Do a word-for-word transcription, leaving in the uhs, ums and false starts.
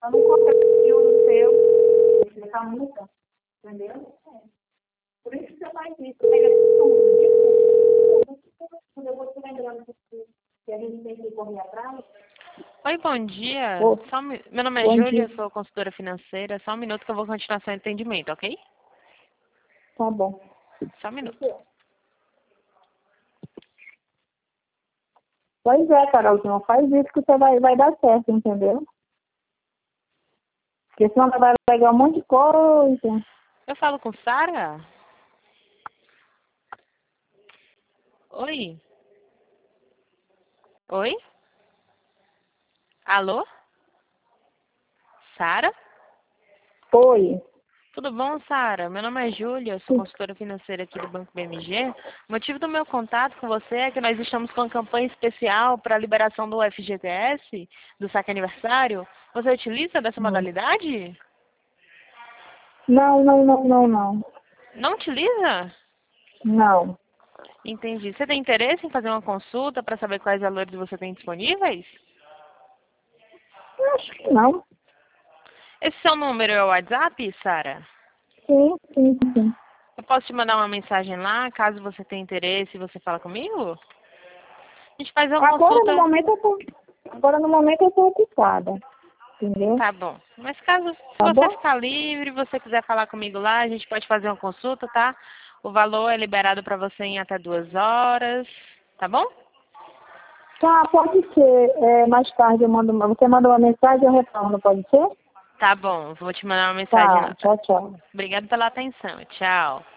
Só não conseguiu o seu, você tá multa, entendeu? É. Por isso que você faz isso, pega tudo, tudo, eu vou te lembrando que a gente tem que correr atrás. Oi, bom dia. Ô, Só um mi- Meu nome é bom Júlia, dia. eu sou consultora financeira. Só um minuto que eu vou continuar seu atendimento, ok? Tá bom. Só um minuto. Pois é, Carolzinha, faz isso que você vai, vai dar certo, entendeu? Porque senão você vai pegar um monte de coisa. Eu falo com Sara? Oi? Oi? Alô? Sara? Foi. Tudo bom, Sara? Meu nome é Júlia, eu sou consultora financeira aqui do Banco B M G. O motivo do meu contato com você é que nós estamos com uma campanha especial para a liberação do F G T S, do saque aniversário. Você utiliza dessa Hum. modalidade? Não, não, não, não, não. Não utiliza? Não. Entendi. Você tem interesse em fazer uma consulta para saber quais valores você tem disponíveis? Eu acho que não. Esse seu número é o WhatsApp, Sara? Sim, sim, sim. Eu posso te mandar uma mensagem lá, caso você tenha interesse e você fala comigo? A gente faz uma Agora no consulta. momento eu tô. Agora no momento eu tô ocupada. Entendeu? Tá bom. Mas caso se Tá você bom? ficar livre, você quiser falar comigo lá, a gente pode fazer uma consulta, tá? O valor é liberado para você em até duas horas, tá bom? Tá, pode ser. É, mais tarde eu mando uma. Você manda uma mensagem e eu retorno, pode ser? Tá bom, vou te mandar uma mensagem Tá, lá. tchau, tchau. Obrigada pela atenção. Tchau.